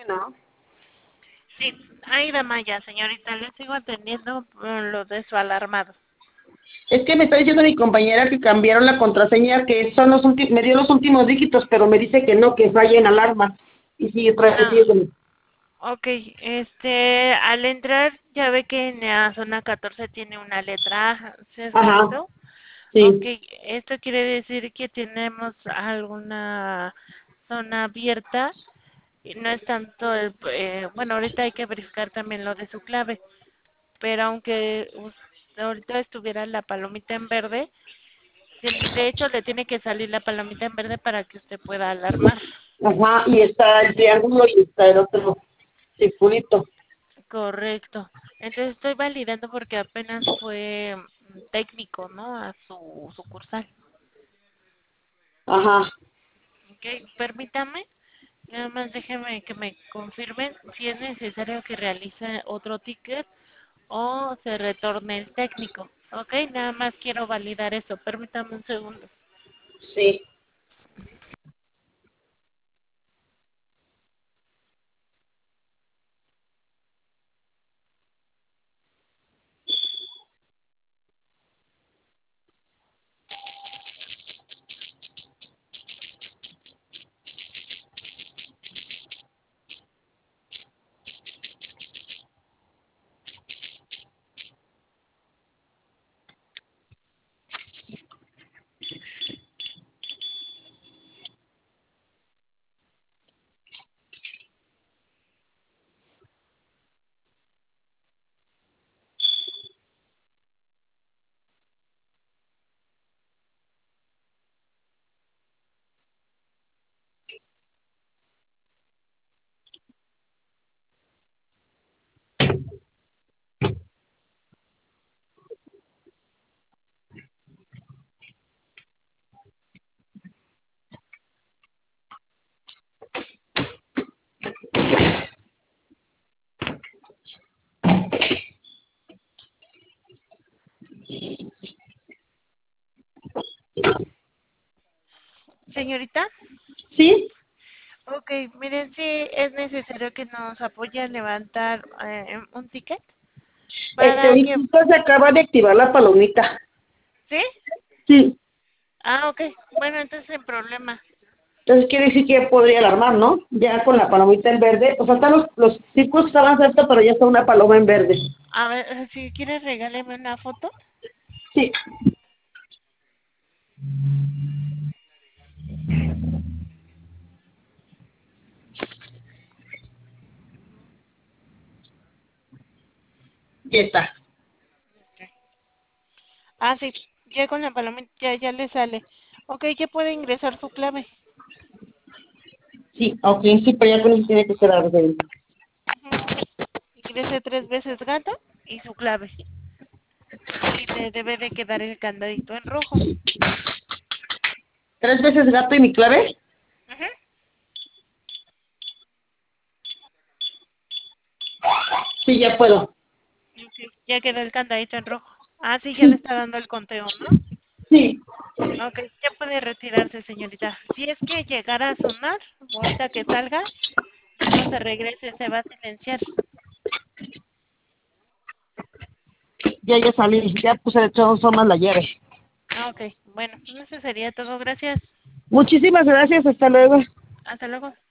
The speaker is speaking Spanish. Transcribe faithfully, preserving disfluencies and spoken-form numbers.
¿no? Sí, ay, Damaya, señorita, le sigo atendiendo por lo de su alarmado. Es que me está diciendo mi compañera que cambiaron la contraseña, que son los últimos, me dio los últimos dígitos, pero me dice que no, que falla en alarma. Y sigue otra vez, No, sigue con... ok, este, al entrar ya ve que en la zona catorce tiene una letra A, ¿se has Ajá, visto? Ok, sí, esto quiere decir que tenemos alguna zona abierta y no es tanto el, eh, bueno, ahorita hay que verificar también lo de su clave, pero aunque usted ahorita estuviera la palomita en verde, tien- de hecho le tiene que salir la palomita en verde para que usted pueda alarmar. ajá, y está el triángulo y está el otro circulito. Correcto. Entonces estoy validando porque apenas fue mm, técnico, ¿no? A su sucursal. Ajá, Ok, permítame. Nada más déjeme que me confirmen si es necesario que realice otro ticket o se retorne el técnico. Ok, nada más quiero validar eso. Permítame un segundo. sí. Señorita, ¿Sí? ok, miren si es necesario que nos apoye a levantar eh, un ticket Este, para que... ahorita se acaba de activar la palomita. ¿Sí? Sí. Ah, ok. Bueno, entonces sin problema. Entonces quiere decir que ya podría alarmar, ¿no? Ya con la palomita en verde. O sea, están los, los círculos estaban cerca, pero ya está una paloma en verde. A ver, si quieres regáleme una foto. Sí. Ya está. Ah, sí, ya con la palomita ya, ya le sale. Ok, ya puede ingresar su clave. Sí, ok, sí, pero ya con eso tiene que ser verde. Ujú. Ingrese tres veces gato y su clave. Y le debe de quedar el candadito en rojo. ¿Tres veces gato y mi clave? Ujú. Sí, ya puedo. Ok, ya quedó el candadito en rojo. Ah, sí, ya le Sí, está dando el conteo, ¿no? sí. Ok, ya puede retirarse, señorita. Si es que llegara a sonar, ahorita que salga, ya no se regrese, se va a silenciar. Ya, ya salí. Ya puse de todas formas la llave. Ah, ok, bueno, eso sería todo. Gracias. Muchísimas gracias. Hasta luego. Hasta luego.